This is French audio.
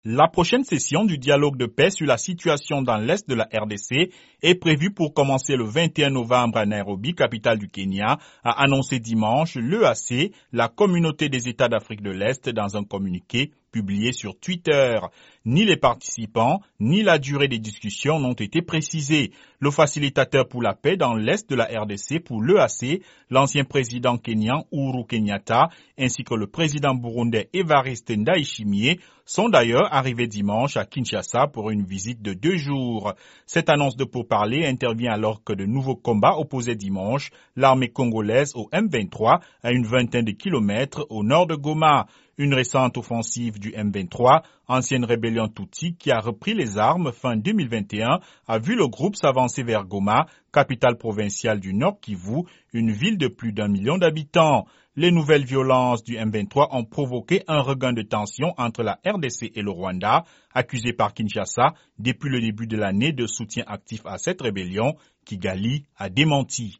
La prochaine session du dialogue de paix sur la situation dans l'est de la RDC est prévue pour commencer le 21 novembre à Nairobi, capitale du Kenya, a annoncé dimanche l'EAC, la communauté des États d'Afrique de l'Est, dans un communiqué publié sur Twitter. Ni les participants, ni la durée des discussions n'ont été précisés. Le facilitateur pour la paix dans l'est de la RDC pour l'EAC, l'ancien président kenyan Uhuru Kenyatta, ainsi que le président burundais Evariste Ndayishimiye, sont d'ailleurs arrivés dimanche à Kinshasa pour une visite de 2 jours. Cette annonce de pourparlers intervient alors que de nouveaux combats opposaient dimanche l'armée congolaise au M23 à une vingtaine de kilomètres au nord de Goma. Une récente offensive du M23, ancienne rébellion Tutsi qui a repris les armes fin 2021, a vu le groupe s'avancer vers Goma, capitale provinciale du Nord Kivu, une ville de plus d'1 million d'habitants. Les nouvelles violences du M23 ont provoqué un regain de tension entre la RDC et le Rwanda, accusé par Kinshasa depuis le début de l'année de soutien actif à cette rébellion. Kigali a démenti.